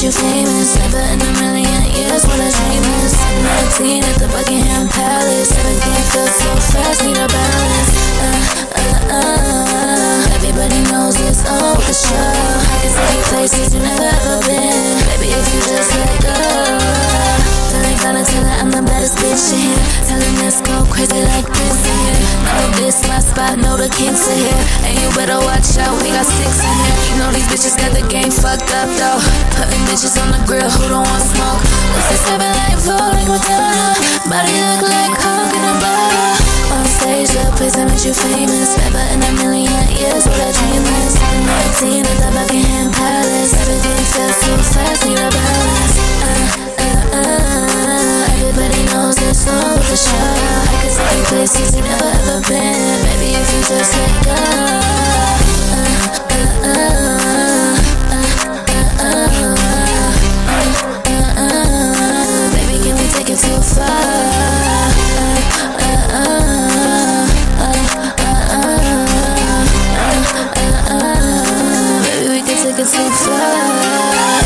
you famous. Never in a million years would I dream this. 19 at the Buckingham Palace. Everything feels so fast, need a balance. Everybody knows it's on with the show. I can take you places you never ever been. Baby, if you just let go. Tell her I'm the baddest bitch in here. Tell him let's go crazy like this in here. Know this my spot, know the kinks are here. And you better watch out, we got sticks in here. You know these bitches got the game fucked up though. Putting bitches on the grill who don't want smoke. This is 7 like 4 like Madonna. Body look like coke in a bottle. On stage, the place that makes you famous. Never in a million years would I dream this. 19 at the Buckingham Palace. Everything feels so fast, need a balance. Everybody knows it's on with the show. I can take you places you never ever been. Baby, if you just let go. Baby, can we take it too far? Baby, we can take it too far.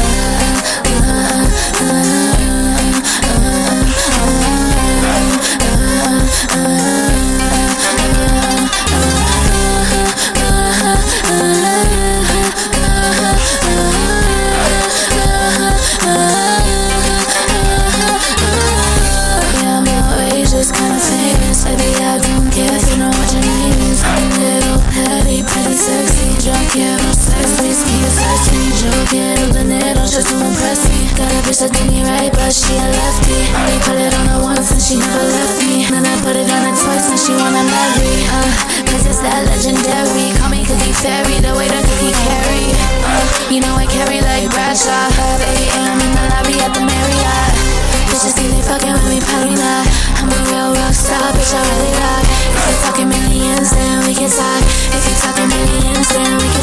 Just to impress me. Got a bitch that did me right, but she a lefty. Only put it on her once and she never left me. Then I put it on her twice and she wanna marry. Cause it's that legendary. Call me Cookie Fairy, the way that Cookie carry. You know I carry like Bradshaw. 5 a.m. in the lobby at the Marriott. Bitches think they fucking with me, probably not. I'm a real rock star, bitch, I really rock. If you're talking millions, then we can talk. If you're talking millions, then we can